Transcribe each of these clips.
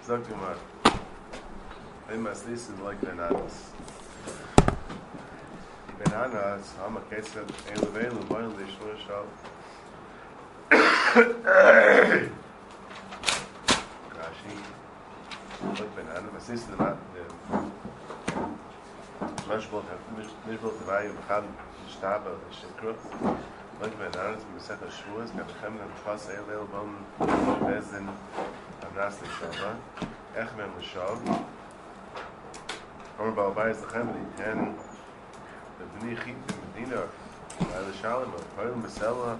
Sag dir mal. Immer das Lies ist like Bananas. Die Bananas haben a Käse Elevelu, wollen die Schwurschau. Rashi. Like Banana, was ist denn das? Manchmal nicht wohl dabei, wir haben Stabel, das ist kurz. Like Bananas, wir sagen Schwurz, wir haben einen Fass Elevelu, wir sind am Nasti Schau, echt mehr mit Schau. Aber bei Abai ist der Chemri, and the Bnei Chit in Medina, by the Shalom, Koil Mesela,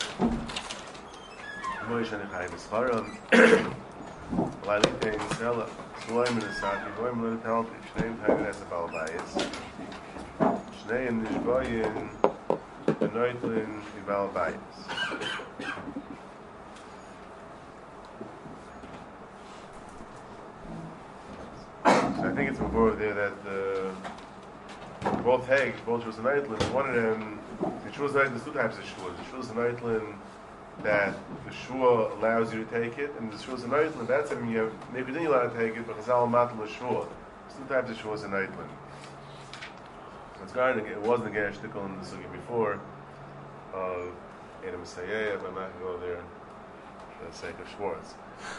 Moish and Chai Bescharon, Lalite in Sela, Sloim in the Saki, Goim Lut Help, Shneim Tagen as a Balbayis, Shneim Nishboyin, Benoitlin, Balbayis. I think it's over there that both Hags, both Shus and Eitlin, one of them, the Shus and Eitlin, there's two types of Shus. The Shus and Eitlin that the Shua allows you to take it, and the Shus and Eitlin, that's something you have, maybe then you're allowed to take it, but Chazal Matla Shua. There's two types of Shus and Eitlin. So it's going to it wasn't a Ger Shtickle in the Sugi before of Edom Sayeh, but I'm not going to go there for the sake of Schwartz.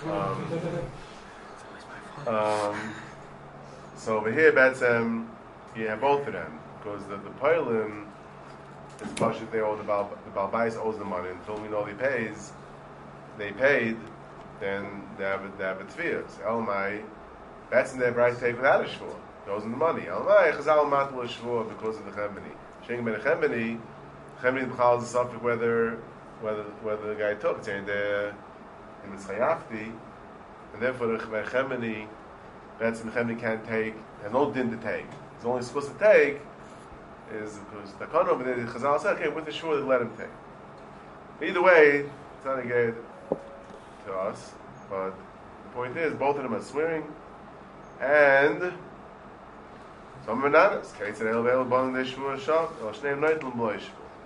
So over here, you have both of them, because the Poilim is Pashut, they owe the Balbais owes the money until we know they paid, then they have a Tviya. So Elmai, that's in their right take without a Shvur. Those in the money. Elmai, Chazal Matla Shvur because of the Chembeni. Sheng Ben Chembeni B'chal is a subject whether the guy took it, saying the Mitzchayafti, and therefore the Chembeni, that's the Chembeni can't take, has no din to take. He's only supposed to take is because the Kono, but the Chazal said, okay, with the Shur, they let him take. Either way, it's not a good to us, but the point is, both of them are swearing, and some bananas. Kates and Elvel, Bon, the Shur, Shop, or Shneim Noitlum, Bloish.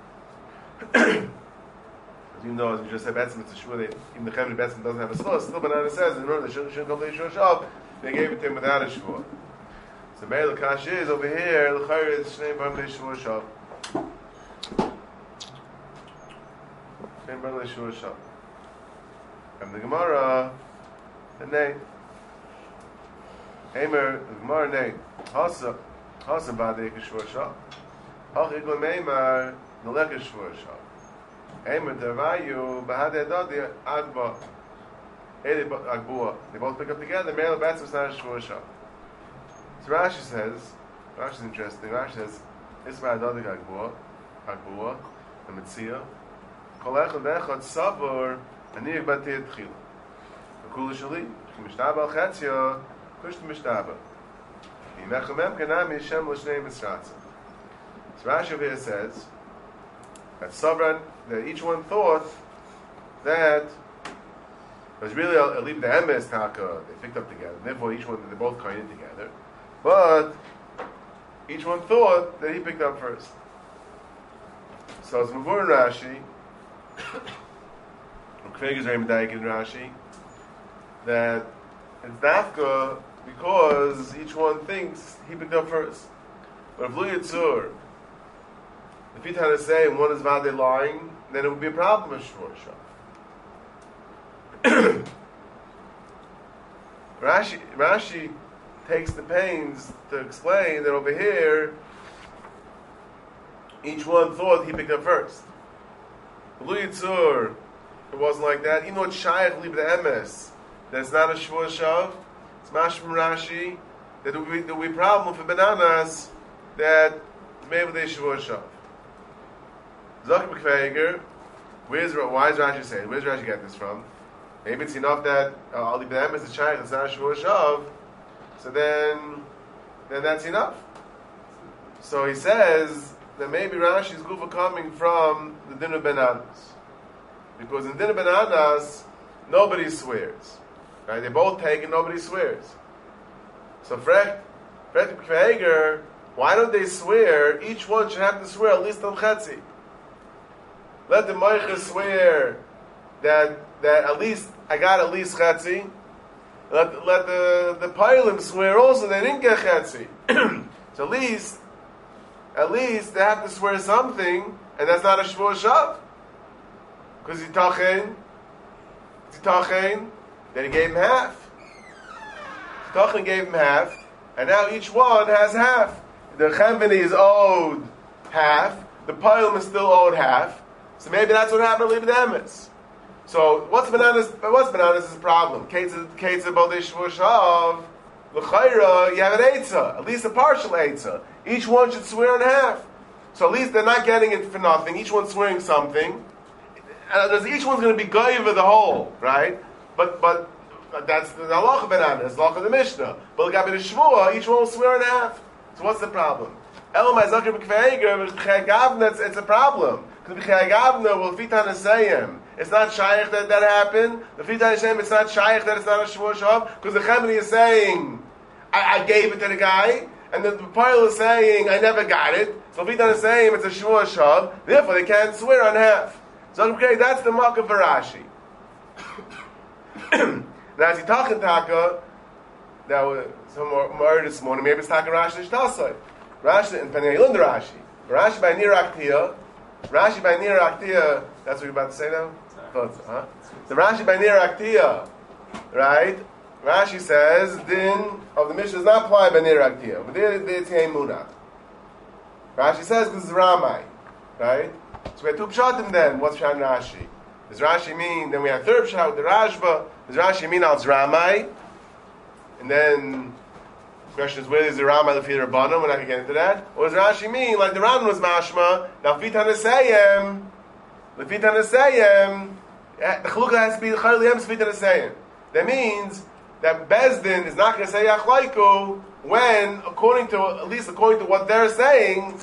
Even though, as we just said, Betzim, it's a Shur, even the Chembeni Betzim doesn't have a slow, still banana says, in order, they shouldn't come to the Shur Shop, they gave it to him without a Shur. So Meir L'Kash is over here, L'Chayr is Shnei Bar Mei Shvur Shav. Shnei Bar Mei Shvur Shav. And the Gemara, the Nei. Eimer, the Gemara Nei. Hasa Badei Kishvur Shav. Hach Igla Meimar, Nolek Kishvur Shav. Eimer Tervayu, Bahadei Dodi, Agba. Eli Agbua. They both pick up together. Meir L'Batzim is not a Shvur Shav. So Rashi says, Rashi is interesting, Rashi says, Ismael Adodik Agbua, the Metzia, Kol Echad Echad Savor, Aniyek Batei Tchila. The Kula Shali, Mishtaba Al Chetzia, Kush to Mishtaba. Yimechamem Kanami Hashem L'Shnei Misratza. So Rashi over here says, that Savran, that each one thought that it was really a leap the Emes Taka, they picked up together, and therefore each one, they both coined in together. But each one thought that he picked up first. So it's Mavur in Rashi, Craig is very medayik in Rashi, that it's Dafka because each one thinks he picked up first. But if Lu Yitzur, if you try to say one is Vade lying, then it would be a problem with Shvur Shav. Rashi takes the pains to explain that over here, each one thought he picked up first. Lu Yitzur, it wasn't like that. Even though it's Shaykh Lib the Emes, that's not a Shvur Shav, it's Mash from Rashi, that there would be a problem for bananas that maybe they Shvur Shav. Zok B'Kveiger, why is Rashi saying? Where's Rashi get this from? Maybe it's enough that Lib the Emes is Shaykh, it's not a Shvur Shav. So then that's enough. So he says that maybe Rashi's gufa coming from the din of bananas, because in din of bananas nobody swears, right? They both take and nobody swears. So Frech Kveger, why don't they swear? Each one should have to swear at least on Chetzi. Let the Moicha swear that at least I got at least Chetzi. let the Pilim swear also they didn't get Chetzi. So at least they have to swear something, and that's not a Shvuah Shav. Because Yitachin, then he gave him half. Yitachin gave him half, and now each one has half. The Chemveni is owed half, the Pilim is still owed half, so maybe that's what happened to Liba Emes. So what's bananas' problem? Ketzah Bodei Shvuah Shav, L'chayra, you have an Eitzah, at least a partial Eitzah. Each one should swear on half. So at least they're not getting it for nothing. Each one's swearing something. And each one's going to be goyva the whole, right? But that's the halacha bananas, the halacha of the Mishnah. But the Shvuah, each one will swear on half. So what's the problem? It's a problem. Because it's not shaykh that happened. The Fitan Hashem, it's not shaykh that it's not a Shvuah Shav. Because the Chemini is saying, I gave it to the guy. And the Pile is saying, I never got it. So Fitan is saying, it's a Shvuah Shav. Therefore, they can't swear on half. So okay, that's the mark of Rashi. Now, as you talk in Taka, that was some more this morning. Maybe it's Taka Rashi Shtasai. Rashi and Panei Lund Rashi. Rashi by Nir Aktia. Rashi by Nir Aktia. That's what you're about to say now. Huh? The Rashi by Nir Aktia, right? Rashi says din of the Mishnah does not apply by Nir Aktia, but it's Munach. Rashi says this is Ramai, right? So we have two pshatim then. What's pshat Rashi? Does Rashi mean, then we have third pshat with the Rashba. Does Rashi mean al Ramai? And then the question is, where is the Ramai Lefi Rabbanon? We're not going to get into that. Or does Rashi mean, like the Rambam was mashma, now Fit HaNesayim, the Chalukah has to be Chayil Yem's Fit HaNesayim. That means that Bezdin is not going to say Yachlaiku when, according to what they're saying,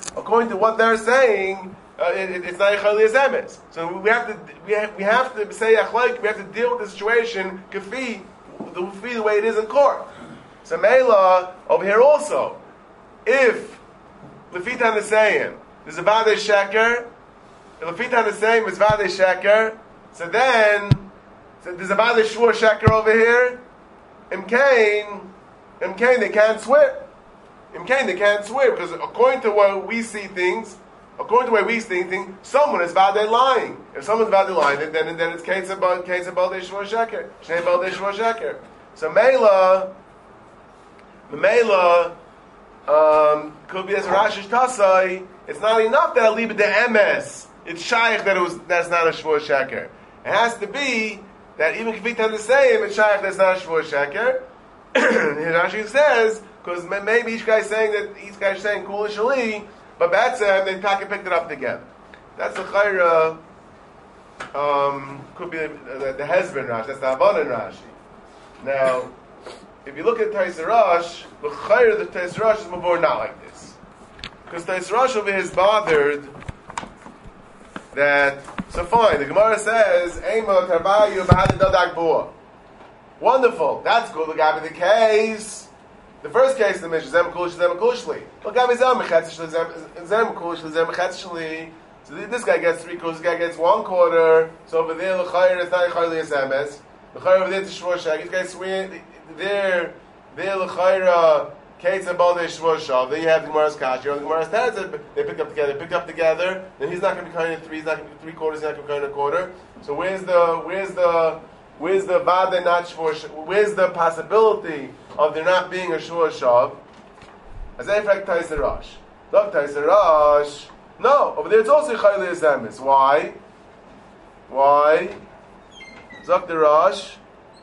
it's not Yechali Ezemes. So we have to say Yachlaik. We have to deal with the situation kafi the way it is in court. So Mela over here also, if Lefitan is saying there's a Vadei Sheker, if Lefitan is saying there's Vadei Sheker, so there's a Vadei Shvuah Sheker over here. Imkain, they can't swear. They can't swear because according to what we see things. According to the way we see things, someone is Vadei lying. If someone's Vadei lying, then it's Ketzah Bodei Shvuah Sheker. Shnei Bodei Shvuah Sheker. So Mela, could be as Rashi Tasai. It's not enough that I leave it to Emes. It's shaykh that's not a Shvuah Sheker. It has to be that even if we tend to say him, it's shaykh that's not a Shvuah Sheker. Rashi says because maybe each guy's saying Kula Shali. But Batsam, they picked it up together. That's the Chayra, could be the Hezbollah Rashi, that's the Havanan Rashi. Now, if you look at Taisar Rosh, the Chayra, the Taisar Rosh is more not like this. Because Taisar Rosh over here is bothered that, so fine, the Gemara says, Eima Tarbayu Bahad Dadak Bua. Wonderful, that's good, look at the case. The first case in the Mishnah, Zem Kulishli. Look, so this guy gets 3 quarters, this guy gets 1 quarter. So over there, L'chayr is not L'chayr Emes. L'chayr over there, it's a Shvuah Shag. These guys swear, there, L'chayr, Ketzah Bodei Shvuah Shav. Then you have the Gemara's Kashi. On the Gemara's Taz, they picked up together. Then he's not going to be counting 3, he's not going to be 3 quarters, he's not going to be counting 1 quarter. So where's the Vade not Shvuah? Where's the possibility of there not being a Shvuah Shav? As a fact, Taisar Rosh. Look, Taisar Rosh. No, over there it's also Chayli Ezemis. Why? Zok the Rosh.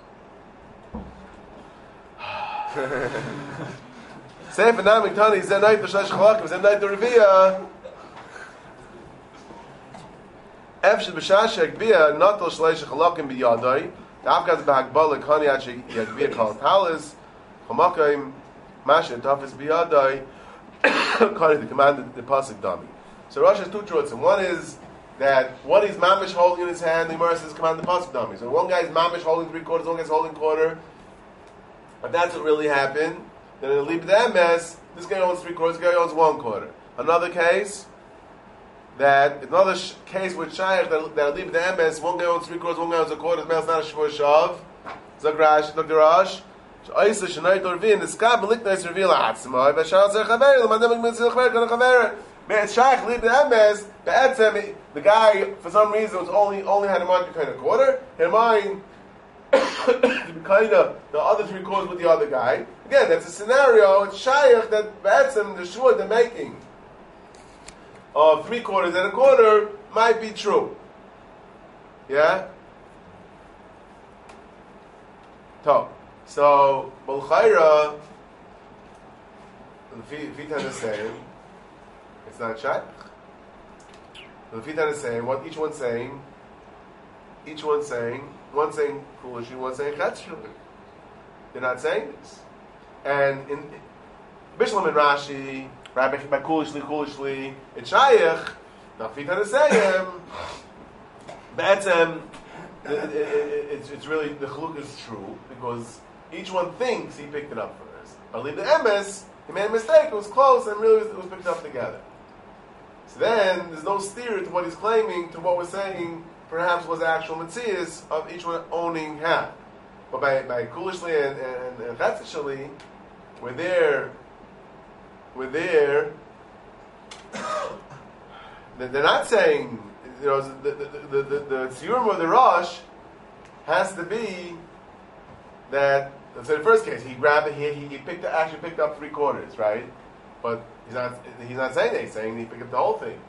Sefer Namik Tani Zen Night the Shlesh Chalakim Zen Night the Revia. Efshid B'Shashek Bia Natal Shlesh Chalakim B'Yadai. The Afghans B'Hagbalik Hani Achi Yagvir Kal Talis Chamakim Masha Tafis B'Yadai. According to the command of the Pasuk Dami. So Rosh has 2 truths. And one is that what he's mamish holding in his hand, the Gemara says command the Pasuk Dami. So one guy's mamish holding 3 quarters, one guy's holding 1/4. If that's what really happened, then it'll leave the MS. This guy owns 3 quarters, this guy owns 1/4. Another case with Shaykh that'll leave the MS. One guy owns 3 quarters, one guy owns 1/4. The male's not a Shvuah Shav. Zag Rash, look the Rosh. Oisa shenayt orvin is kab liknais reveal atzma. V'shal zer chaver l'madem mitzvah chaver kana chaver. It's shaykh leave the emes. The guy for some reason was only had in mind to kind of quarter. In mind to be kind of the other 3 quarters with the other guy. Again, that's a scenario. It's shaykh that be'etzem the shua they're making of 3 quarters and a quarter might be true. Yeah. Top. So, Bolchaira, the Fitan is saying, it's not shaykh. The Fitan is saying, what each one's saying, one saying foolishly, one saying chetzishly. They're not saying this. And in Bishlam and Rashi, Rabbi by Kulishly, it's shaykh. Now Fitan is saying, Be'etzem, it's really, the chaluk is true, because each one thinks he picked it up first. But leave the emes, he made a mistake, it was close, and really it was picked up together. So then, there's no steer to what he's claiming, to what we're saying, perhaps was the actual metzias of each one owning half. But by Kulishli and Chatzishli, we're there, they're not saying, the tziyurim of the Rosh has to be that, so in the first case, he grabbed it, he actually picked up 3 quarters, right? But he's not saying that, he's saying he picked up the whole thing.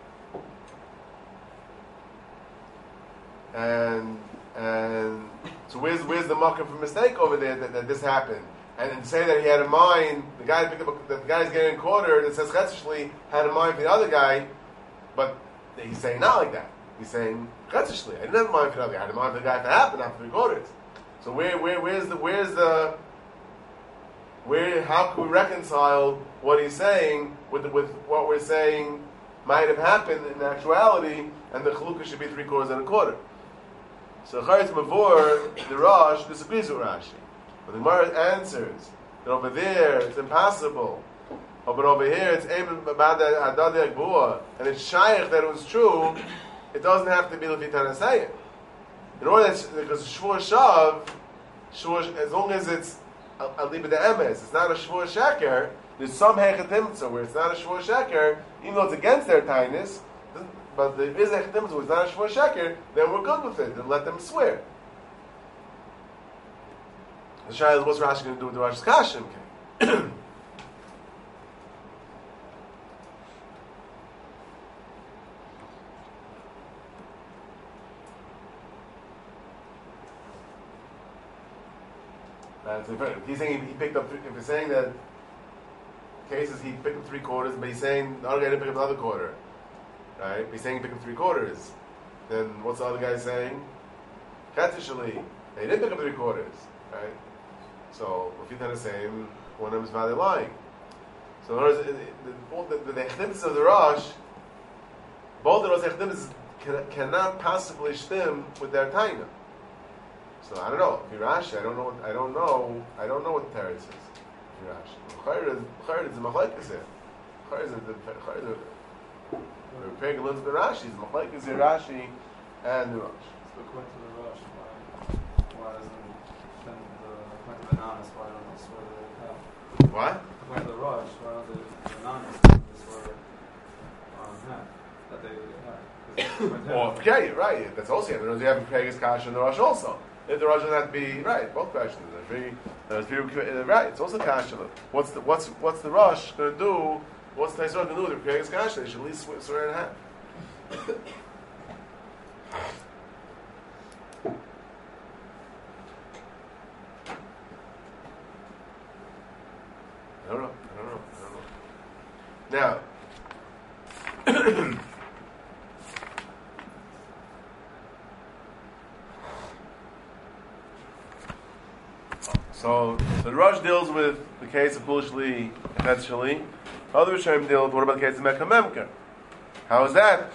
And so where's the marker for mistake over there that this happened? And say that he had in mind, the guy's getting a quarter that says Chetzishli had in mind for the other guy, but he's saying not like that. He's saying Chetzishli. I didn't have in mind for the other guy. I had in mind for the guy to happen after 3 quarters. So how can we reconcile what he's saying with what we're saying might have happened in actuality, and the chalukah should be 3 quarters and a quarter? So Charetz Mavur, the Rosh, disagrees with Rashi. But the Gemara answers that over there it's impossible, but over here it's Eimon B'Bada Hadadi Agbuah, and it's shaykh that it was true. It doesn't have to be Levitan Asayim. In order that, because Shvur Shav, as long as it's a Liba de Emes, it's not a Shvur Sheker, there's some Hechatimtza where it's not a Shvur Sheker, even though it's against their tightness, but there is a Hechatimtza where it's not a Shvur Sheker, then we're good with it, and let them swear. The Shai is, what's Rashi going to do with the Rosh's Kashim? If he's saying he picked up, if he's saying that cases he picked up 3 quarters, but he's saying the other guy didn't pick up another quarter, right? If he's saying he picked up 3 quarters, then what's the other guy saying? Chatzishali, he didn't pick up 3 quarters, right? So if you've done the same, one of them is valid lying. So in other words, the echnimis of the Rosh, both of those echnimis cannot possibly stem with their taina. So I don't know. Rashi, I don't know what the teretz is. Rashi. Chayr is the machlekes here. Chayr is the repairing a little bit Rashi. The machlekes is Rashi and the Rosh. So according to the Rosh, why doesn't according to the Nanas, why don't they swear that they have? What? According to the Rosh, why don't the Nanas swear that they have? Well, okay, you're right. That's also you have a Pegas Kasha and the Rosh also. If the Rosh doesn't have to be right, both questions. Right, it's also Kasha. What's the Rosh going to do? What's the Yisrael going to do with the Pegas Kasha? They should at least swear in half. I don't know. Now, so the Rosh deals with the case of Kulishli and Chetzishli. Other Rishonim deal with what about the case of Mekha Memker? How is that?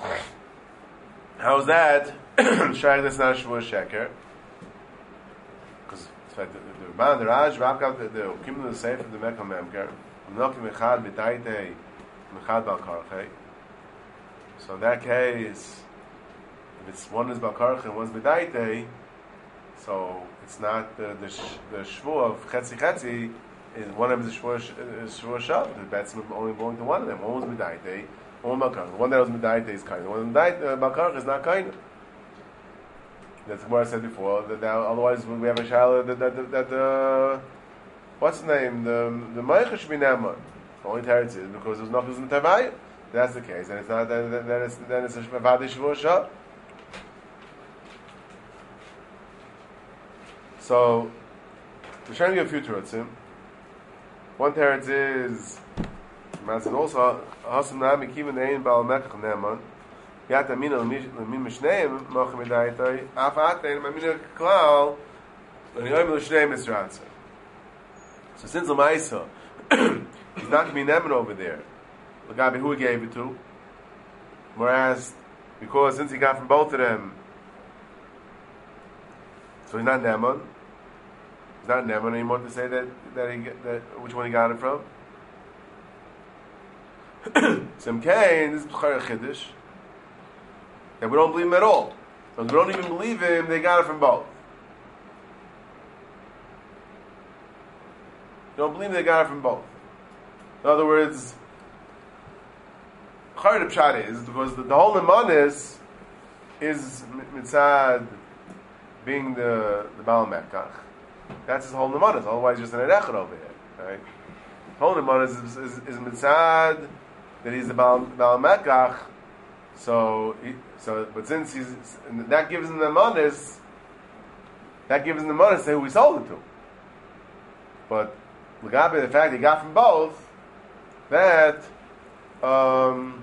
Shayach that's not a Shvur Sheker? Because the Ramban, the Raj, Rabkav, the Ukim the Sefer, the Mekha Memker, Nokim Echad B'Daitei, Mechad Bal Karchei. So in that case, if it's one is Bal Karchei and one's B'Daitei, so It's not the shvur of chetzi chetzi. Is one of them is shvur shav. The bets only belong to one of them. One was midaite, one was malkar. The one that was midaite is kind. The one that malkar is not kind. That's what I said before. That otherwise we have a shaila that what's the name? The meicher should be neman. The only teretz is because there's nothing in tavayim. That's the case, and it's not. Then it's a vadi shvur shav. So we're showing you a few teretzim. One teretz is, man said also, Hasam Nami Kivan Ein Baal Mekach Neman, Yat Amina L'min Mishneim, Mochem Edaitai, Af Atein, Amina Klal, L'nyoim L'shneim Misratza. So since L'maisa, he's not going to be Neman over there, L'gabi who he gave it to, whereas, because since he got from both of them, so he's not Neman. It's not Neman anymore to say that which one he got it from. Some Kain, this is B'chara Chiddush, and we don't believe him at all. So we don't even believe him, they got it from both. Don't believe they got it from both. In other words, B'chara Pshat is, because the whole Neman is mitzad being the Baal Mekach. That's his whole nemanis. Otherwise, just an erechad over here, right? Whole nemanis is mitzad that he's the Baal Mekach. But since that gives him the nemanis, say who he sold it to. But l'gabe the fact he got from both, that on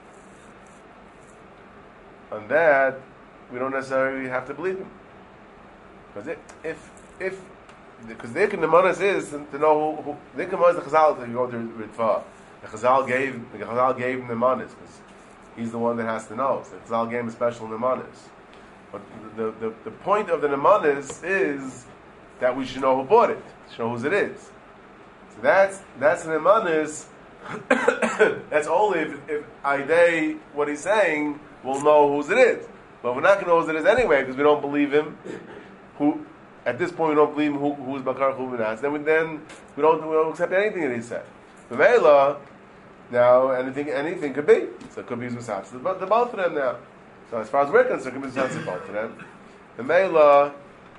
that we don't necessarily have to believe him, because because the nemanis is to know who the nemanis is the Chazal to go to Ritva. The Chazal gave him the nemanis because he's the one that has to know. So the Chazal gave him a special nemanis. But the point of the nemanis is that we should know who bought it, show whose it is. So that's the nemanis. That's only if Aidei what he's saying will know whose it is. But we're not going to know whose it is anyway because we don't believe him. Who at this point we don't believe who's Bakar Chuvinas. Then we don't accept anything that he said. The Mela, now anything could be. So it could be Zusatz. The both of them now. So as far as we're concerned, it could be Zusatz both of them. The Mela,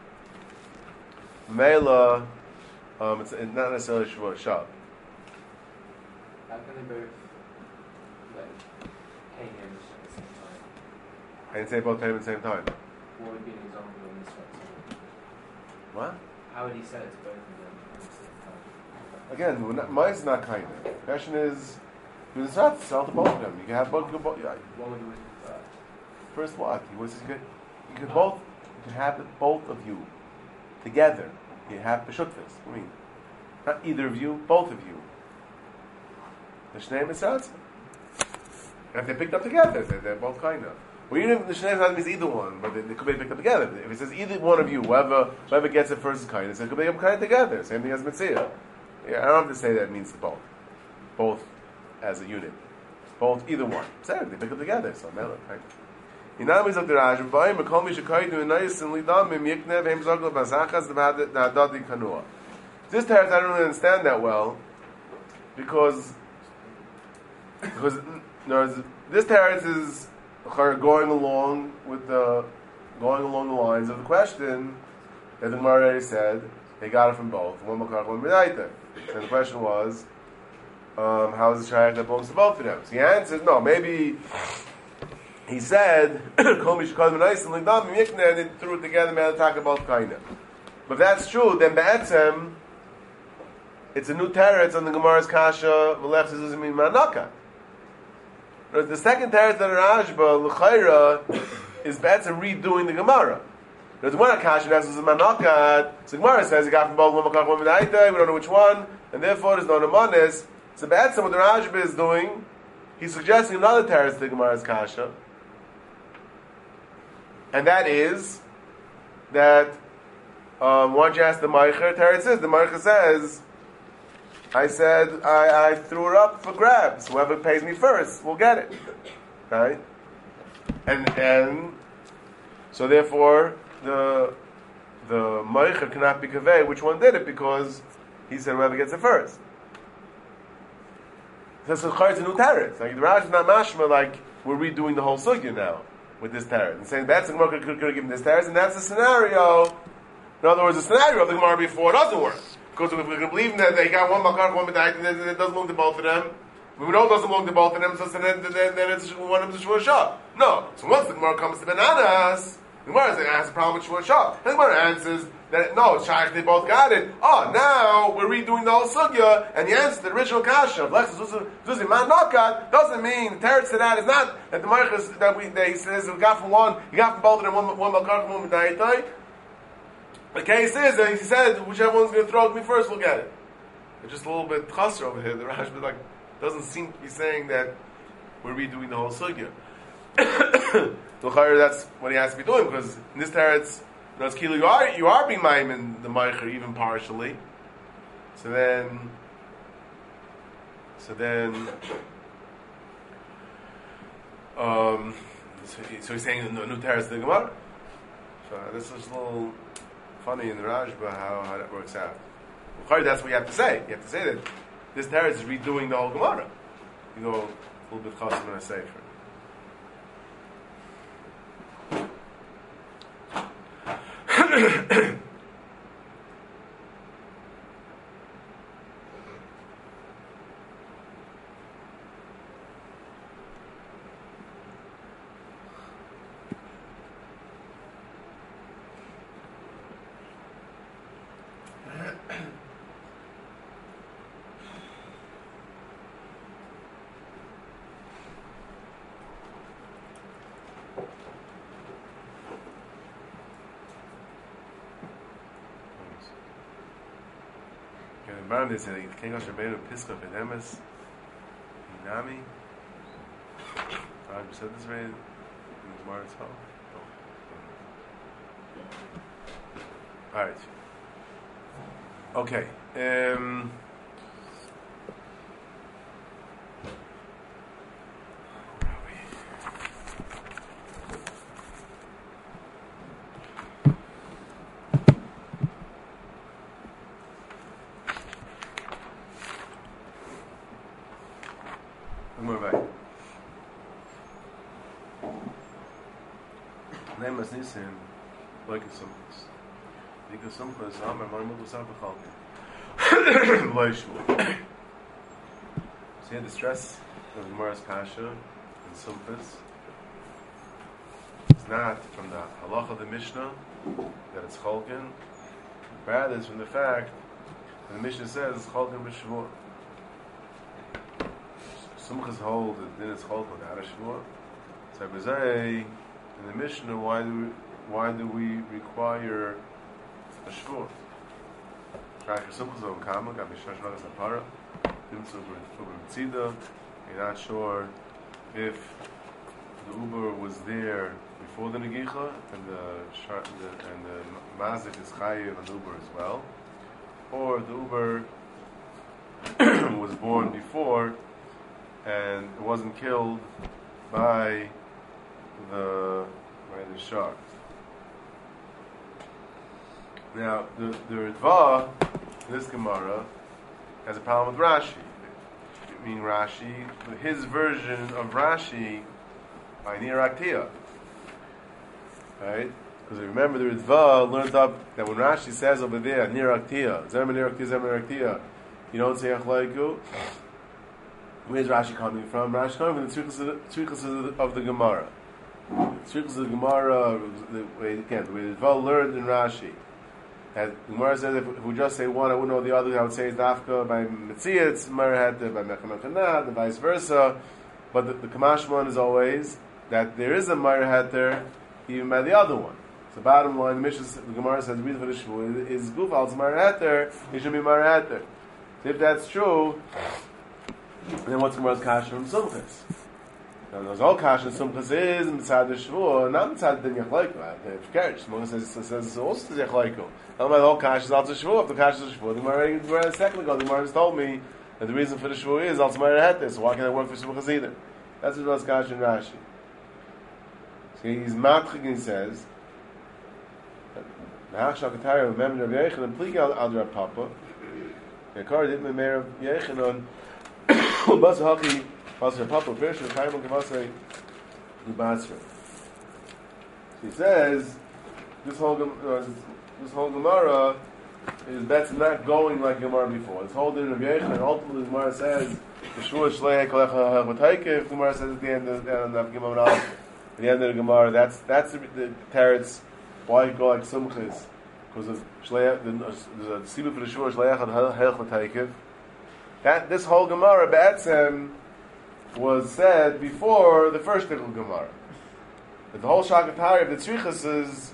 it's not necessarily Shavuot Shav. How can they both hang in at the same time? I didn't say both came at the same time. What would be an example in this one? What? How would he say it to both of them at the same time? Again, mine is not kind of. The question is, it's not to sell to both of them. You can have both. What would you prefer? First, what? You could have both of you together. You have b'shutfis. I mean, not either of you, both of you. The Shnei Mitzatz. And if they're picked up together, they're both kind of. Well, even if the Shnei Mitzatz means either one, but they could be picked up together. If it says either one of you, whoever gets it first is kind, it could be kind of together. Same thing as Mitzvah. Yeah, I don't have to say that it means both. Both as a unit. Both, either one. They pick up together, so Melech, right? This teretz I don't really understand that well because this teretz is going along the lines of the question that the Gemara already said they got it from both. One makar, one b'daita. And the question was, how is the shayach that belongs to both of them? So he answered, no, maybe he said, and they threw it together, man, talk about kaina. But if that's true, then be'etzem, it's a new teretz on the Gemara's kasha, v'lech zizuzim min manaka. The second teretz on Rashba, l'chayra, is be'etzem redoing the Gemara. There's one kasha that's manaka. So the Gemara says he got from both one makach, one b'daita, we don't know which one, and therefore there's no nemanis. So be'etzem, what the Rashba is doing, he's suggesting another teretz to the Gemara's kasha. And that is that why don't you ask the Meicher? Teretz says the Meicher says, I threw it up for grabs. Whoever pays me first will get it, right? And so therefore the the Moicher cannot be Kaveh which one did it because he said whoever gets it first. So it's a new teretz. Like the Rash is not mashma like we're redoing the whole sugya now with this teretz. And saying that's the Gemara could have given this teretz, and that's the scenario. In other words, the scenario of the Gemara before doesn't work. Because if we're believing that they got one Makar, one Medayit, and then it doesn't belong to both of them, we know it doesn't belong to both of them, so then it's one of them is Shua Shah. No. So once the Gemara comes to Bananas, the Gemara has a problem with Shua Shah. And the Gemara answers that no, it's Shaykh, they both got it. Oh, now we're redoing the whole sugya, and the answer to the original kasha of Lexus Zuzi Man Nokat doesn't mean the teretz to that is not that the Marcus that he says we got from one, he got from both of them, one Makar, one Medayit. The case is that he said whichever one's going to throw at me first, we'll get it. It's just a little bit chasser over here. The Rashba like doesn't seem to be saying that we're redoing the whole sugya. So that's what he has to be doing because in this teretz, it's kilo you are being ma'im in the meicher even partially. So he's saying the new teretz the Gemara. So this is a little funny in the Rashba how that works out. Well, that's what you have to say. You have to say that this teretz is redoing the whole Gemara. You go a little bit chasam and a sefer. They say King Hashem Pischa Bedemes Inami. I've said this right in the Gemara itself. Alright. Okay. Nissen, like a Sumchus. Because Sumchus, I'm a Maimut Usaf Chalkin. Loishua. So you had the stress of the Gemara's Kasha and Sumchus. It's not from the halacha of the Mishnah that it's Chalkin. Rather, it's from the fact that the Mishnah says it's Chalkin b'Shavua. Sumchus hold that then it's Chalkin without a Shavua. So B'zai, in the Mishnah, why do we require a shvur? You're not sure if the Uber was there before the Negicha and the Mazik is Chayiv and Uber as well, or the Uber was born before and it wasn't killed by the shark. Now, the Ritva, this Gemara, has a problem with Rashi. I mean, Rashi, his version of Rashi by Nir Aktia. Right? Because remember, the Ritva learned up that when Rashi says over there, Nir Aktia, Zerma Nir Aktia, Zerma Nir Aktia, you don't say Achlaiku. Where's Rashi coming from? Rashi coming from the Tzrichas of the Gemara. Tzrichas of the Gemara, the way the Ritva learned in Rashi. As the Gemara says, if we just say one, I wouldn't know the other. I would say it's Dafka by Metzias, Merhet by Mechanachanat, and vice versa. But the Kamashman is always that there is a Merheter even by the other one. So bottom line, the Gemara says, the reason for the Shvu is Gufal's Merheter, it should be Merheter. So if that's true, then what's Gemara's Kasha from Sumchas? Now, those all Kasha Sumchas is inside the Shvu, not inside the Yachlaiko. If Kersh, Shmuel says it's also the Yachlaiko. Not my whole Kasha is also Shvu. If the Kasha is Shvu, the Gemara a second ago, the Gemara just told me that the reason for the Shvu is also Merheter, so why can't I work for Sumchas either? That's what Kasha in Rashi. So he's matching and he says, Hachshak Atari of Member of Yechon and Pligi al Rav Papa. The car didn't mean of Yechon on Bas Haki Bas Rav Papa Pirsh and Kaimon Kavasai Ubasra. He says this whole Gemara is that's not going like Gemara before. It's holding of Yechon, and ultimately Gemara says the Shua Shlei Kalecha Hachotaykev. Gemara says at the end of Gemara, at the end of the Gemara, that's the teretz why you go like Sumchis, because of Shlei. There's a sibu for the Shua Shlei Hachotaykev. That this whole Gemara B'etzem was said before the first Tikkun Gemara. But the whole Shakatari of the Tzrichas is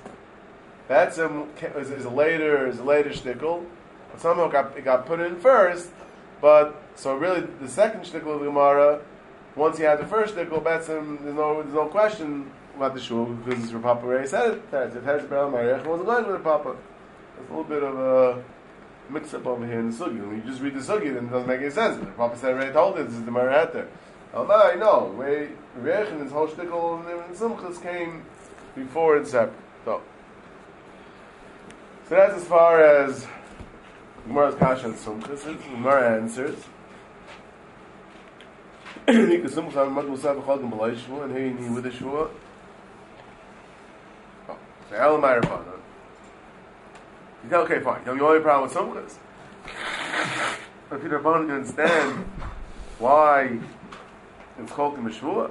a later shtickle. But somehow it got put in first. But so really the second shtickle of the Gemara, once you had the first shtickle, Betzim, there's no question about the shul because Rav Papa already said it. It has Be'al Mariach wasn't going with the Papa. There's a little bit of a mix-up over here in the sugi. When you just read the sugi, then it doesn't make any sense. The Papa said already told it. This is the Mariach there. I know. Mariach and his whole shtickle and Simchas came before and separate. So that's as far as Gemara's Kasha and Sumchas. Gemara answers. And here you need with the Shua. So Elamai Rabbanan. You say, okay, fine. You have the only problem with Sumchas. But Peter Rabbanan can understand why it's called Meshua.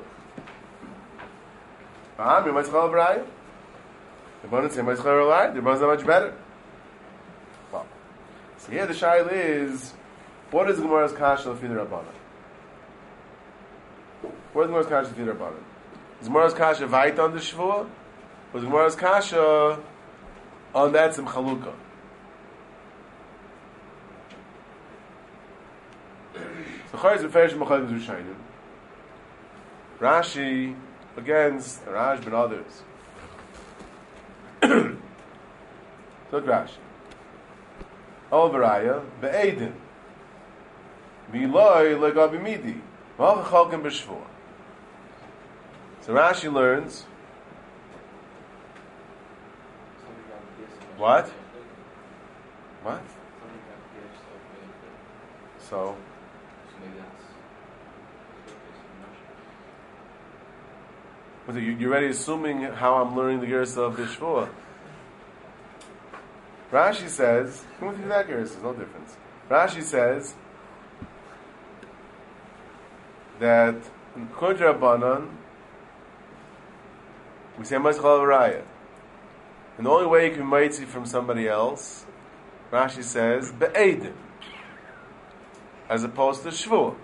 You might call it Raya. The Rabbanan say, might call it Raya. The Rabbanan's not much better. Well, so here the shaila is, what is Gemara's Kasha of the Rabbanan? What is Gemara's Kasha of the Rabbanan? Is Gemara's Kasha Vait on the Shvua? Or is Gemara's Kasha on that Sim Chalukah? So Chayz B'ferish M'chayim Zushayim. Rashi against Raj and others. Look Rashi. Al Varaya Be'edim V'iloi Legabi Midi V'al Chalkim B'Shvua. So Rashi learns what? What? So you're already assuming how I'm learning the Gersa of the Shvua. Rashi says, come with you that Gersa, no difference. Rashi says that in Kodra Rabbanan we say Maschal Raya. And the only way you can mitzi from somebody else, Rashi says, Be'edim, as opposed to Shvua.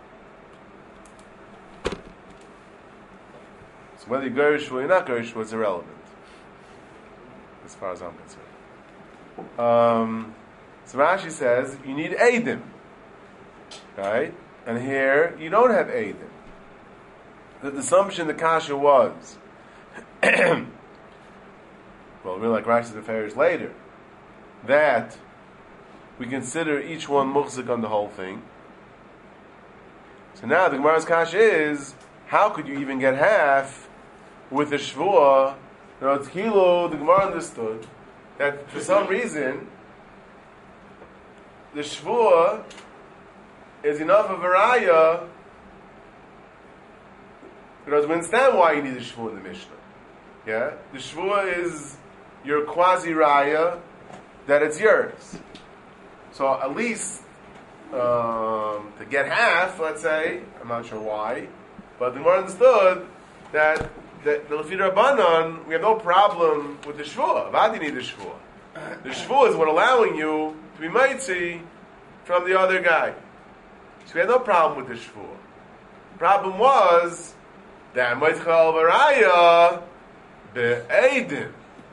So whether you go to Shvua or not go to Shvua, it's irrelevant, as far as I'm concerned. So Rashi says, you need Eidim, right? And here, you don't have Eidim. The assumption the Kasha was, well, really like Rashi's affairs later, that we consider each one muhzik on the whole thing. So now the Gemara's Kasha is, how could you even get half with the Shvua? Now it's Kilo, the Gemara understood that for some reason the Shvua is enough of a raya. Because we understand why you need the Shvua in the Mishnah. Yeah? The Shvua is your quasi-raya that it's yours. So at least to get half, let's say, I'm not sure why, but the Gemara understood that the Lefi Rabbanan, we have no problem with the Shvua. Why do you need the Shvua? The Shvua is what allowing you to be Maitzi from the other guy. So we had no problem with the Shvua. The problem was that Maitzchal Varaya Be'edim.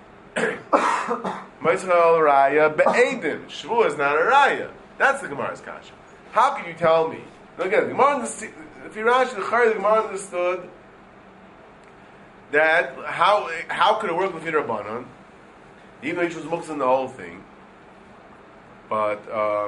Maitzchal Raya Be'edim. Shvua is not a Raya. That's the Gemara's Kasha. How can you tell me? Now again, the Gemara understood, if you Rashi, the Gemara understood that how could it work with Rabbanan, even though he was muktzah in the whole thing, but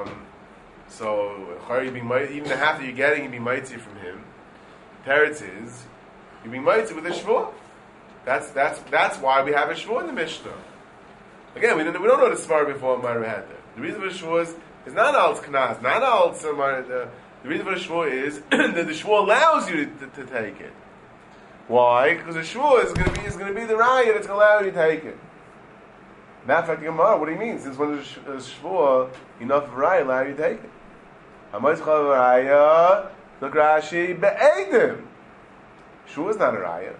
so even the half that you're getting, you be mitzi from him. Teretz is you be mitzi with a shvua. That's why we have a shvua in the Mishnah. Again, we don't know the Svar before Ma'ariv Heter. The reason for the Shvua is not Al's Knas, not Al's the reason for the Shvua is that the Shvua allows you to take it. Why? Because the Shvua is going to be the Raya that's going to allow you to take it. Matter of fact, Gemara, what do you mean? Since when is the Shvua enough of Raya allow you to take it? Hamois Chal Raya, look Rashi, Be'edim. Shvua is not a Raya.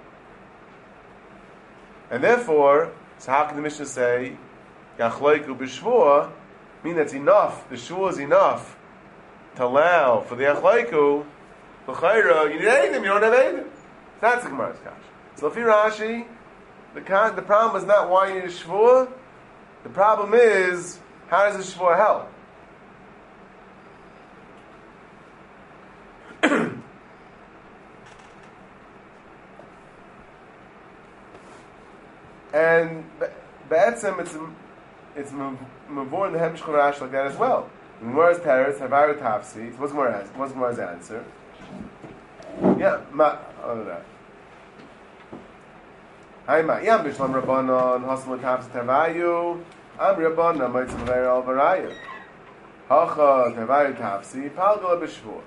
And therefore, so how can the Mishnah say, Yachloiku b'Shvua, mean that's enough, the Shvua is enough to allow for the Yachloiku, l'chayra, you need Eidim, you don't have Eidim. That's the Gemara's Kash. So Lefi Rashi, the problem is not why you need a Shvua, the problem is, how does the Shvua help? And Be'etzem, it's Mavor in the Hemshech Rash like that as well. In Gemara's Teretz, Havayu Tafsi, what's Gemara's answer? Yeah, all of that. Hi, Yam Bishlam Rabbanon, Haslam Tafsi Tavayu, Am Rabbanon, Mitzvah Ver Al Varaya. Hacha Tavayu Tafsi, Palgala Bishvur.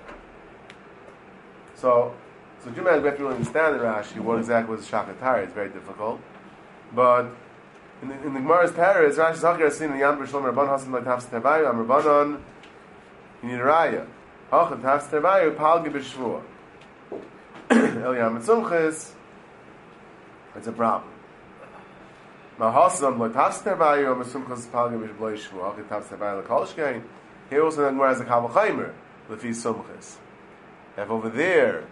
So you might have to really understand the Rashi, what exactly was Shachatari, it's very difficult. But in the Gemara's Teretz, Rashi Zachar has seen the Yam Bishlam Rabban Haslam Tafsi Tavayu, Am Rabbanon, you need a Raya. Hacha Tafsi Tavayu, Palgi Bishvur. El Yam Tzumchis, it's a problem. Mahasam Tafsi Tavayu, Am Tzumchis Palgi Bishvur, Hacha Tafsi Tavayu, L'Kolshkein. Here also the Gemara has a Kabul Chaimer, Lefi Tzumchis. If over there,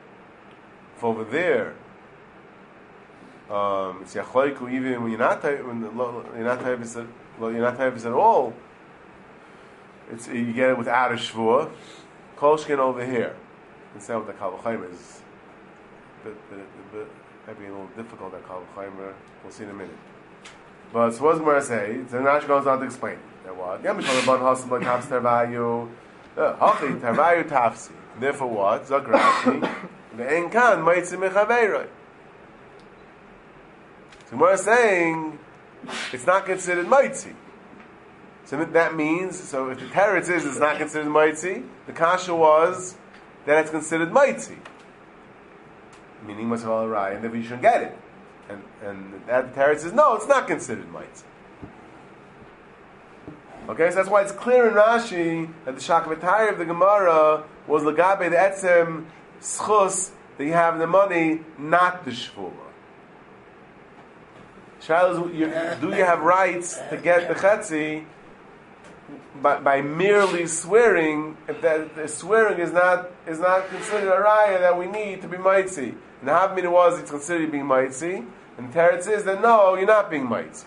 it's Yachloiku even when you're not Tavis at all. It's you get it without a Shvua. Kolshkin over here. Instead of the Kabul Chaimer is maybe a little difficult. That Kabul Chaimer, we'll see in a minute. But so what's Gemara say? So Rashi goes on to explain that what Yom Bishlam Rabban Hasam Tafsi Tervayu, Hachi Tervayu Tafsi. Therefore, what? Zok Rashi, ve'en kan ma'itzi mechaveiroi. So Gemara is saying it's not considered ma'itzi. So that means, so if the teretz is it's not considered ma'itzi, the kasha was that it's considered ma'itzi. Meaning must have all right, and then we shouldn't get it. And that teretz is no, it's not considered ma'itzi. Okay, so that's why it's clear in Rashi that the Shakvatari of the Gemara was Lagabe the Etzem Schus that you have the money, not the Shvua. Do you have rights to get the Chetzi by merely swearing? If that the swearing is not considered a raya that we need to be Maitzi. And the half minute was it's considered being Maitzi, and Teretz is that no, you're not being Maitzi.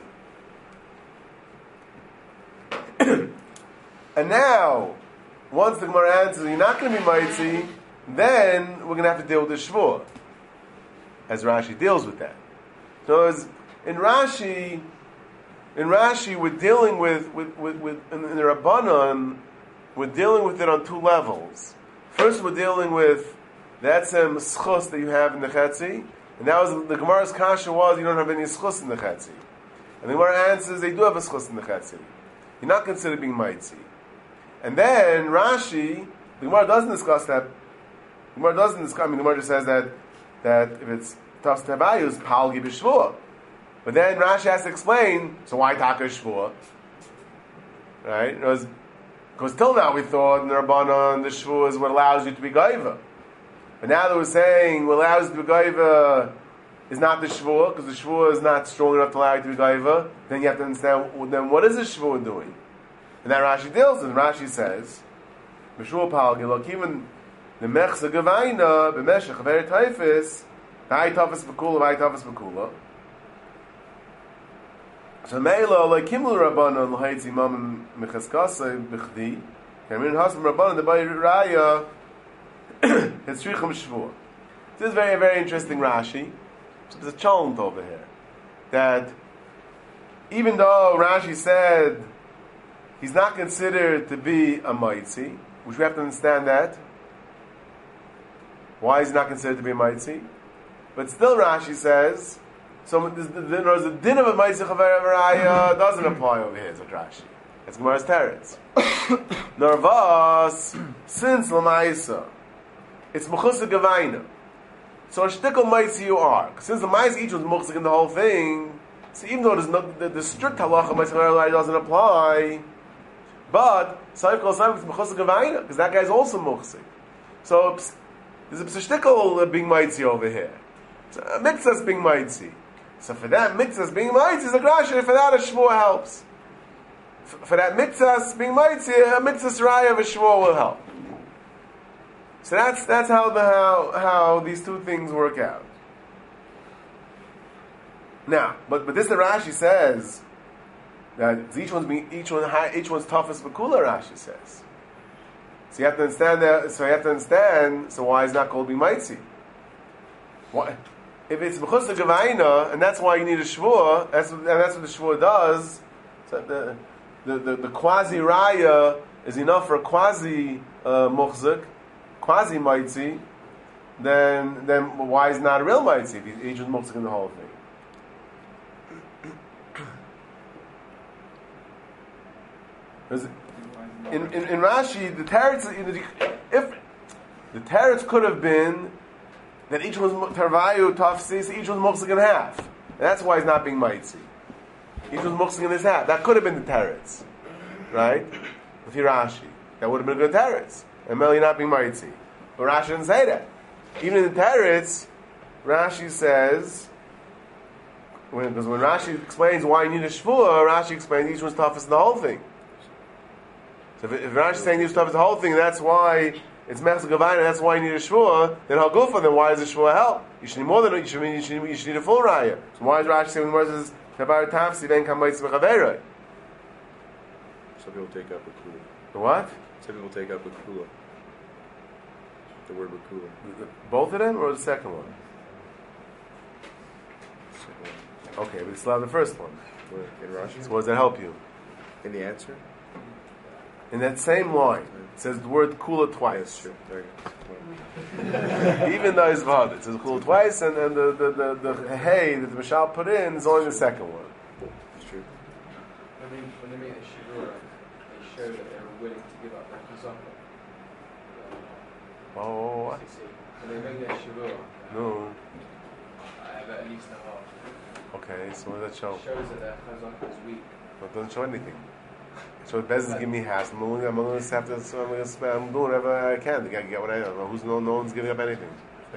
And now, once the Gemara answers you're not going to be Maitzi, then we're going to have to deal with the Shvua, as Rashi deals with that. So in Rashi, we're dealing with in the Rabbanon, we're dealing with it on two levels. First, we're dealing with the etzem schus that you have in the Chetzi, and that was the Gemara's kasha was you don't have any schus in the Chetzi. And the Gemara answers they do have a schus in the Chetzi. You're not considered being Maitzi. And then Rashi, the Gemara doesn't discuss that. The Gemara just says that if it's Tafsi Tavayu, it's Palgi B'Shvua. But then Rashi has to explain, so why Taka Shvua? Right? Because till now we thought in the Rabbanon, the Shvua is what allows you to be Gaiva. But now that we're saying what allows you to be Gaiva is not the Shvua, because the Shvua is not strong enough to allow you to be Gaiva, then you have to understand, then what is the Shvua doing? And that Rashi deals with. Rashi says, B'Shvua Palgi, look, even the Mechza Gavaina, B'Meshach, Veri Taifis, V'ai Tafis B'Kula, V'ai Tafis B'Kula. So Meila, like Kimlu Rabbanon, L'Haitzi Mam Mechaskasa B'Chdi, Kamin Hasam Rabbanon, the Bayi Raya, Hitzricham Shvua. This is very, very interesting Rashi. So there's a challenge over here. That even though Rashi said he's not considered to be a Maitzi, which we have to understand that. Why is he not considered to be a Maitzi? But still Rashi says So the din of a Ma'aseh Chaver Raya doesn't apply over here, says Rashi. It's Gemara's teretz. Narvas, since L'Ma'aseh, it's Mechusah Gavaina. So a shtickle Ma'aseh you are. Since the Ma'aseh each was Mechusah in the whole thing, so even though there's no, the strict halacha Ma'aseh Chaver Raya doesn't apply, but Saif Kol Saif is Mechusah Gavaina, because that guy's also Mechusah. So there's a shtickle being Ma'aseh over here. So a mitzvah's being Ma'aseh. So for that mitzvah's being Ma'aseh is a grasha, for that a shvua helps. For that mitzvah being Ma'aseh, a mitzvah raya of a shvua will help. So that's how these two things work out. Now, but this the Rashi says that each one's toughest bakula. Rashi says. So you have to understand that. So why is not called being Ma'aseh? Why? If it's b'chus gavaina, and that's why you need a shvua, that's what the shvua does. So the quasi raya is enough for a quasi muchzik, quasi Ma'aseh. Then why is not a real Ma'aseh if each was muchzik in the whole thing? In Rashi, the teretz, if the teretz could have been that each one's tarvayu tafsis, each one's muchzik in half, and that's why he's not being Ma'aseh. Each one's muchzik in his half. That could have been the teretz, right? With Rashi, that would have been a good teretz, and Meli not being Ma'aseh. But Rashi didn't say that. Even in the teretz, Rashi says. Because when Rashi explains why you need a shvua, Rashi explains each one's toughest in the whole thing. So if Rashi is saying each toughest in the whole thing, that's why it's Mechzek Gavaina, that's why you need a shvua, then how good for them, why does the shvua help? You should need more than you should need a full raya. So why is Rashi saying when Moses says Tabar Tafsi then come Ma'aseh B'Chaveroi? Some people take up a kula. The what? Some people take up a kula. The word bakula. Both of them or the second one? Okay, but it's not the first one. In Rashi? So what does that help you? In the answer? In that same line, it says the word kula twice. Yes, true. Even though it's vod, it says kula twice, and the hey that the Mashal put in is only the second one. It's true. When they made a shivura, they showed that they were willing to give up their chazaka. Oh, what? When they made their shivura, No. I have at least a half. Okay, so what does that show? It shows that their chazaka is weak. Well, it doesn't show anything. So the business give me house. I'm doing whatever I can to get what I don't know. No one's giving up anything.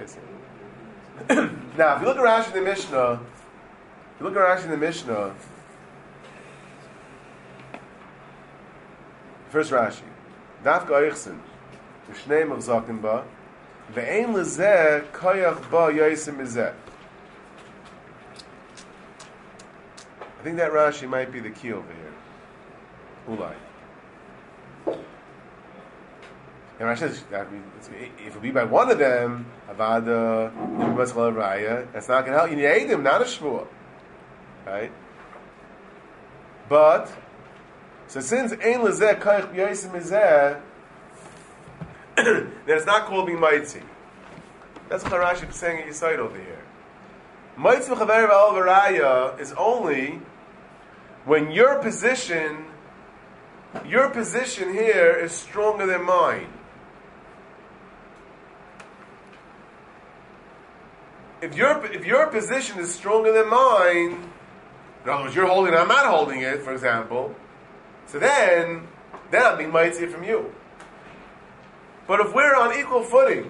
Now, if you look at Rashi in the Mishnah, first Rashi, Dafka Eichsen, Mishnei Machzakim Ba, Ve'ein Lezeh Koyach Ba Yosim Mizeh. I think that Rashi might be the key over here. Ulai. And Rashi says, if it be by one of them, Avada, Yibmatzal Raya, that's not going to help. You need Eidim, not a Shvuah. Right? But, so since Ein Lezeh Koyach B'Yosim Mizeh, then it's not called being Ma'aseh. That's what Rashi is saying at Yisayid over here. Ma'aseh V'Chaver V'Al is only when your position here is stronger than mine. If your position is stronger than mine, in other words, you're holding it, I'm not holding it, for example, so then I'm being Ma'aseh from you. But if we're on equal footing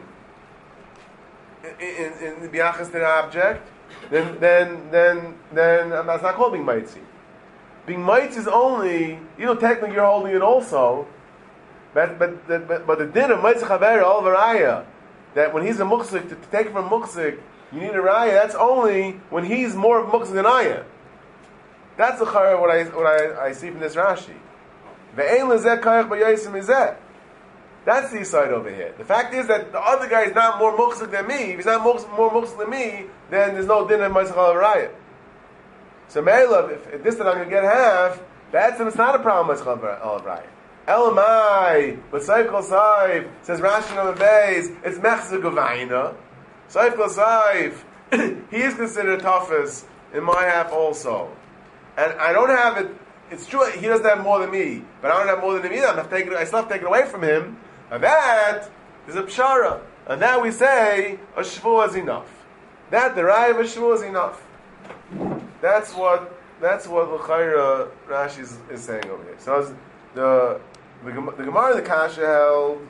in the biachas to the object, then that's not called being Ma'aseh. Being Ma'aseh is only, technically you're holding it also, but the din of Ma'aseh Chaver Al Varaya, that when he's a muksik, to take it from muksik, you need a raya, that's only when he's more of muksik than I am. That's the chara what I see from this Rashi. Ve'ein lezeh kayach b'yosim izeh. That's the side over here. The fact is that the other guy is not more muksik than me. If he's not more muksik than me, then there's no din of Ma'aseh Al Varaya. So Me'elav, if this that I'm going to get half, that's it's not a problem with Ma'aseh Al Elamai, but Saif Kol Saif, says Rashi number Beis, it's Mechzek Gavaina. Saif Kol Saif, he is considered toughest in my half also. And I don't have it, it's true, he doesn't have more than me, but I don't have more than him either. I still have to take it away from him. And that is a pshara. And that we say, a shvuah is enough. That, the raya of a shvuah is enough. That's what l'chayra Rashi is saying over here. So the Gemara in the Kasha held,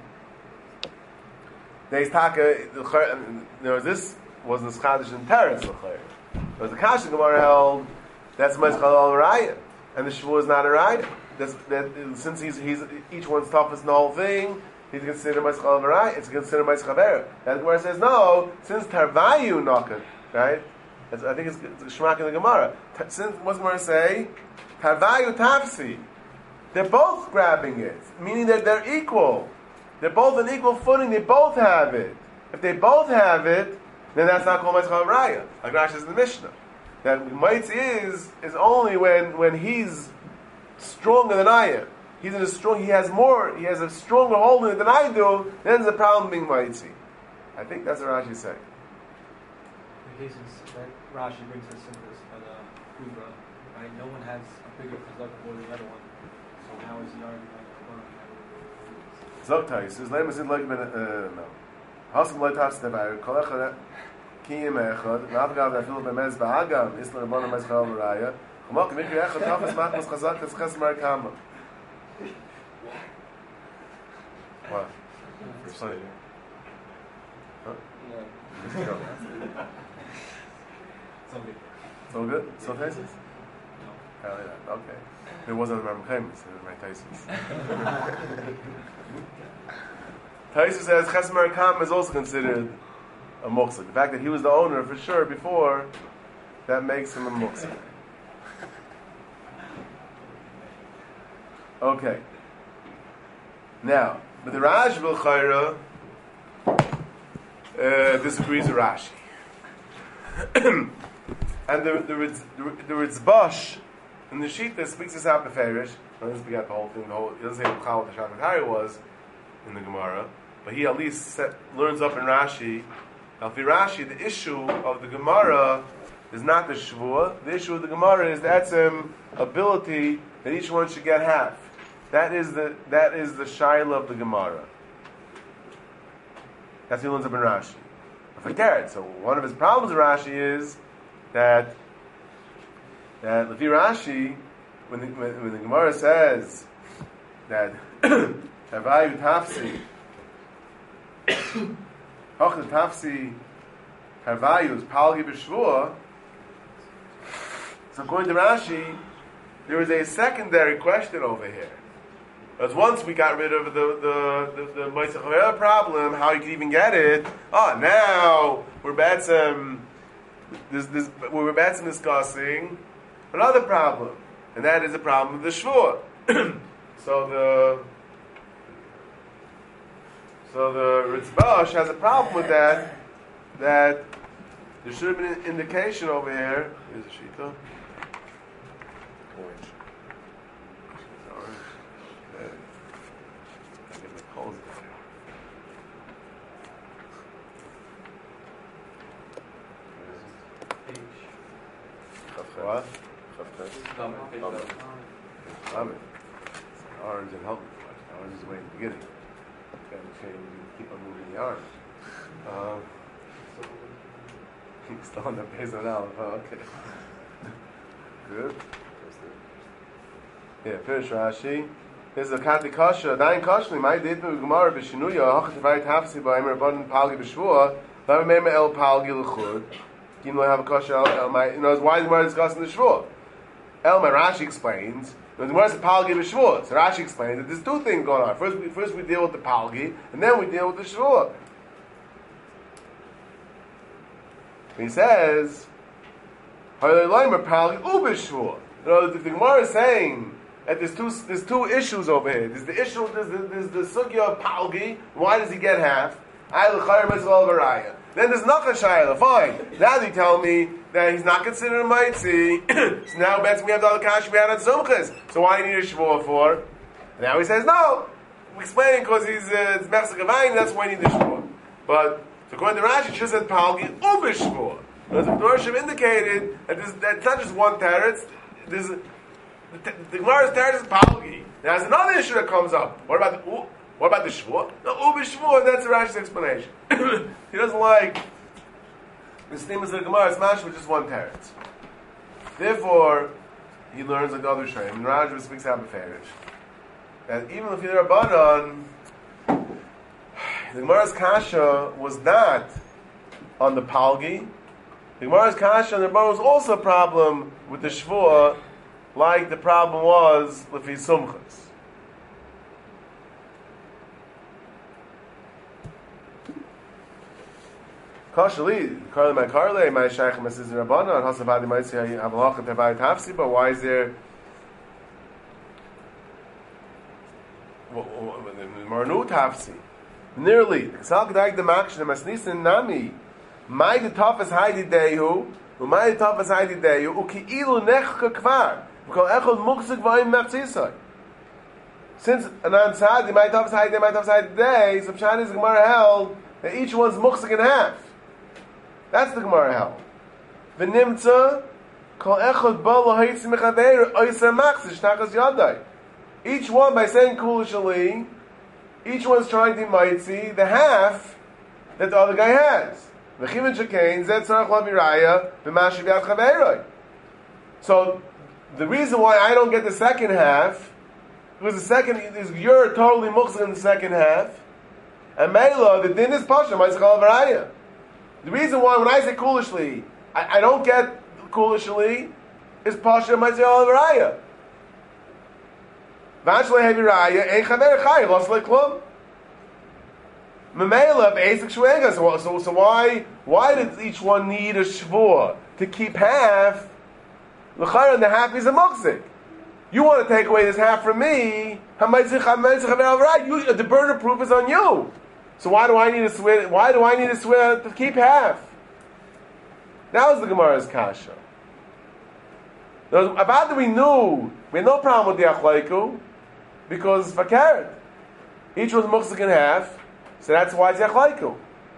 this was the Chadash in Teretz l'chayra. But the Kasha Gemara held, that's Meischal al Raya, and the shvuah is not a Raya. Since he's each one's toughest in the whole thing, he's considered Meischal al Raya. It's considered Meischal Avera. That Gemara says no, since Tarvayu Nakan, right? I think it's Shmak in the Gemara. Since what's Gemara say? Tarvayu Tafsi. They're both grabbing it, meaning that they're equal. They're both on equal footing. They both have it. If they both have it, then that's not called Meischal al Raya. Like Rashi says in the Mishnah. That Maitzi is only when he's stronger than I am. He has a stronger hold in it than I do, then there's a problem being Maitzi. I think that's what Rashi is saying. The cases that Rashi brings us in this by the Kubra, right? No one has a bigger chazaka than the other one. So how is the argument? Zoktai says, "Let me see like no. Hasam loy tafs tevayu kolachad kiyim echad navgav dafil b'mez ba'agam isla rabbanon mezchal v'raya umak mikri echad tafas machmas chazak es chesmar kama." What? Sorry. Huh? Yeah. So good? So Taisus? No. Okay. It wasn't the Ramchaim, it was my Taisus. Taisus says Chesmer Kam is also considered a muksik. The fact that he was the owner for sure before, that makes him a muksik. Okay. Now, but the Rashba Chayra disagrees with Rashi. And the Ritzbash in the sheet that speaks this out beferish, doesn't speak out the whole thing. He doesn't say what the Shakatari was in the Gemara, but he at least learns up in Rashi. Now, for Rashi, the issue of the Gemara is not the Shvuah. The issue of the Gemara is the etzem ability that each one should get half. That is the shaila of the Gemara. That's what he learns up in Rashi. Forget. So one of his problems with Rashi is that Lefi Rashi, when the Gemara says that Tavayu Tafsi, Hochel Tafsi Tavayu is Palgi B'Shvua. So according to Rashi, there is a secondary question over here. Because once we got rid of the Moisech Havera problem, how you can even get it? Now we're discussing another problem, and that is the problem of the Shvuah. So the Ritzbash has a problem with that. That there should have been an indication over here. Here's a shita. Orange. What? Orange and healthy. Orange is the way in the beginning. Keep on moving the orange. Still on the base of now. Okay. Good. Yeah, finish Rashi. This is a Kati Kasha. Dain Kashli, my date with Gemara, Bishinuya, Hachatavai Tafsi, by Emer Palgi Bishvua, Lavamema El Palgi Luchud. You know, have a Kasha, why is the Gemara discussing the Shvuah? My Rashi explains, the Gemara says Palgi Bishvua. So Rashi explains that there's two things going on. First we deal with the Palgi, and then we deal with the Shvuah. He says, Palgi Ubishvua. The Gemara is saying that there's two issues over here. There's the issue, there's the sugya of Palgi. Why does he get half? Then there's Nachar Shayla. Fine. Now they tell me that he's not considered a Maitzi. So now we have the other Kash we had at Zumchas. So why do you need a Shvuah for? And now he says, no. We're explaining because he's Mechzek Avayim, that's why you need the Shvuah. But, so according to Rashi, it just said Palgi Ubishvuah. As the Dorshim indicated, that it's not just one teretz. The Gemara's teretz is palgi. Now, there's another issue that comes up. What about the shvua? No, b'shvua. That's Rashi's explanation. He doesn't like the statements of the Gemara. It's mashma just one teretz. Therefore, he learns like the other shayim. And Rashi speaks out beferish that even if you're a banan, the Gemara's kasha was not on the palgi. The Gemara's kasha on the banan was also a problem with the shvua, like the problem was with the sumchas. Kashali, Karle my Karle, my Shaykh Mrs. Rabbanan, Hasavadi might say Avalach and Tavai Tafsi, but why is there Marnu Tafsi? Nearly. Salkadag the Makshan, Masnisan Nami, my the toughest Heidi Dehu, my the toughest Heidi Dehu, Uki Ilu Nechka Kvar, because Echol Muksik Vaim Machzisai. Since Anan Sadi, my toughest Heidi Day, so Pshani's Gemara held that each one's Muksik in half. That's the Gemara held. V'nimtza kol echad ba l'hayitz mechaveir oyser machzish takas yadai. Each one, by saying kula shali, each one's trying to maitzi the half that the other guy has. V'chivin shekain zed tzarach laviraya v'mashiv yad chaveiroi. So the reason why I don't get the second half because the second is you're totally muchzik in the second half, and Mela the din is pasha ma'atzich laviraya. The reason why when I say kulishli, I don't get kulishli is pasha ma'atzich laviraya. V'ashlei hevi raya ein chaver chayiv los leklum. Memela basic shvega. So why did each one need a shvua to keep half? L'chayr and the half is a muksik. You want to take away this half from me? The burden of proof is on you. So why do I need to swear? Why do I need to swear to keep half? That was the Gemara's kasha. About that we had no problem with the achlaiku because fakert. Each was muksik in half, so that's why it's achlaiku.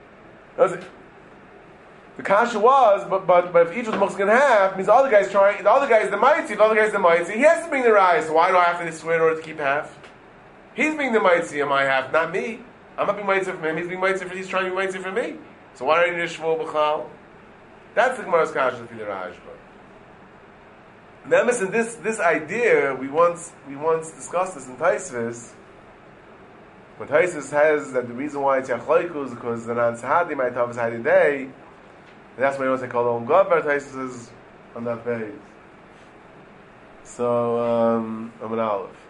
The kasha was, but if each was muksik in half, means the other guy's the mighty, the other guy's the mighty. He has to bring the rise. So why do I have to swear in order to keep half? He's being the mighty in my half, not me. I'm not being mighty from him. He's being mighty for. He's trying to be mighty for me. So why do I need a shvul b'chal? That's the Gemara's kasha for the Rashba. Now, listen, this idea we once discussed this in Taisvis. When Taisvis has that the reason why it's yachlaiku is because the Nan Sahadi might have his Hadi day. And that's why you say called Olam Gavar. Taisvis is on that page. So I'm an Aleph.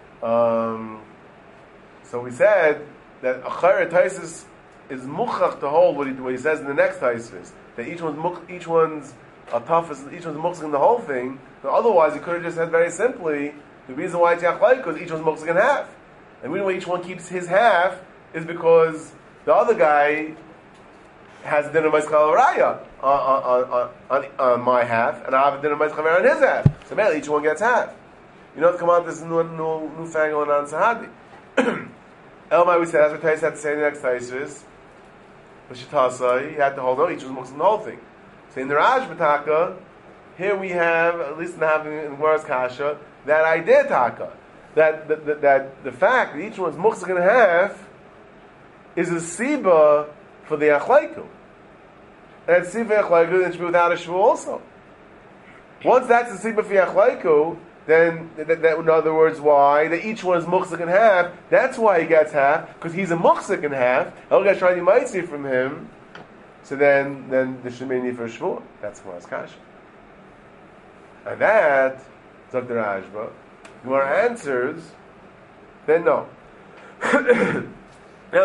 So we said that Achar Taisvis is muchach to hold what he says in the next Taisvis, that each one's a toughest, each one's muchach in the whole thing. But otherwise, he could have just said very simply the reason why it's yachlai because each one's muchach in half, and the reason why each one keeps his half is because the other guy has a din of ma'atzich raya on my half, and I have a din of ma'atzich on his half. So man, each one gets half. You know, come out this new fangle on Sahadi. Elmai, we said, that's what Tais had to say in the next Taisus. L'shitasa, he had to hold on, each was muxing the whole thing. So in the Raj B'taka, here we have, at least in the Gemara's Kasha, that idea taka. That the fact that each one's muxing in half is a siba for the achlaiku. And it's siba achlaiku, then it should be without a shvu also. Once that's the siba for the achlaiku, then, that, in other words, why? That each one is muchzik in half. That's why he gets half, because he's a muchzik in half. The other guy's trying to might see from him. So then there should be a need for a shvur. That's Gemara's kasha. And that, Dr. Rashba, Gemara answers, then no. There,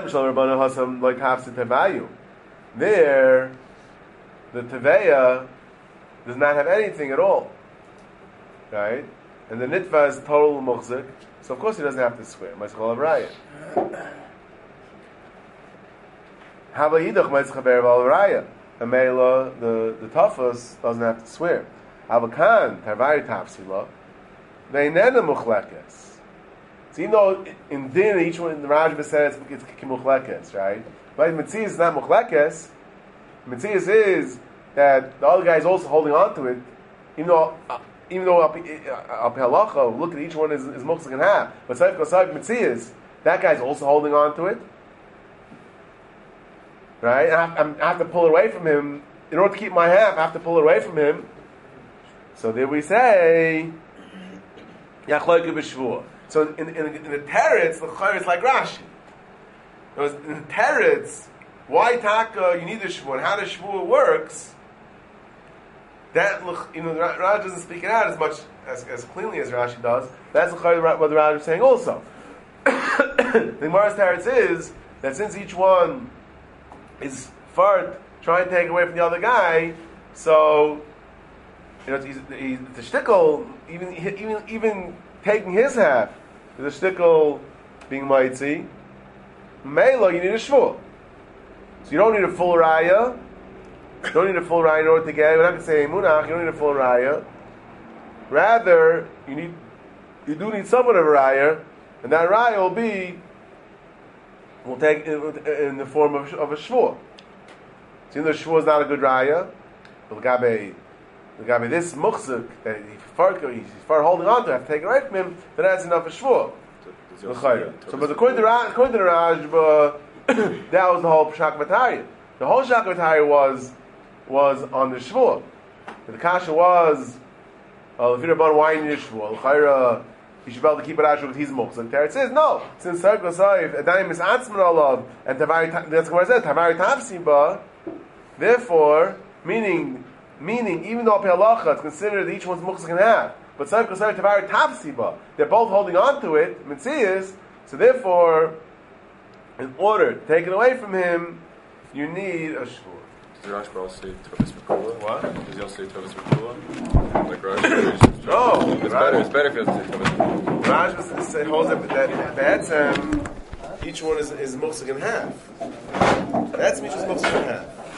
the teveya does not have anything at all. Right? And the nitva is total muchzik, so of course he doesn't have to swear. Ma'atzich laviraya. Havayidach ma'atzich laviraya. Amela, the toughest doesn't have to swear. Avakan tarvari tafsila. Veinena muchlekes. So even though in din each one in the Rajba says it's kimuchlekes, right? But Metzias is not muchlekes. Metzias is that the other guy is also holding on to it, even though up halacha, look at each one is muksik in half. But Saif Kosav Mitzias, that guy's also holding on to it. Right? I have to pull it away from him. In order to keep my half, I have to pull it away from him. So there we say, Yachloike b'shvua. So in the teretz, the chayr is like Rashi. In the teretz, why taka you need a shvua, and how the shvua works, that, Rashi doesn't speak it out as much as cleanly as Rashi does. That's what the Rashi is saying also. The Gemara's teretz is that since each one is fart trying to take away from the other guy, so it's a shtickle, even taking his half, is a shtickle being mitzi. Melo, you need a shvua. So you don't need a full raya. You don't need a full raya in order to get it. We're not going to say munach. You don't need a full raya. Rather, you do need somewhat of a raya, and that raya will take in the form of a shvua. So even though shvua is not a good raya, but Gabi this muksuk that he's far holding on to, have to take it away from him, then that's enough of shvua. So, but according to the Rajba, that was the whole Shak Vatari. The whole Shak Vatari was on the shvua. The kasha was, if you're about why you need a shvua, you should be able to keep it out with his muksuk. There it says no. Since Sarko Saif, Adaim is Atzman Olav, and Tavari, that's what it says, Tavari Tavsiba. Therefore, meaning even though Halacha it's considered each one's muksuk in half, but Saif Kosav Tavari Tavsiba, they're both holding on to it, Mitzias, so therefore, in order to take it away from him, you need a shvur. Does Rashba also say Tovis Makula? What? Does he also say Tovis Makula? Like Rashba? No. It's better if he doesn't say Tovis Makula. Rashba holds that that's each one is muksuk in half. That's each one's muksuk in half.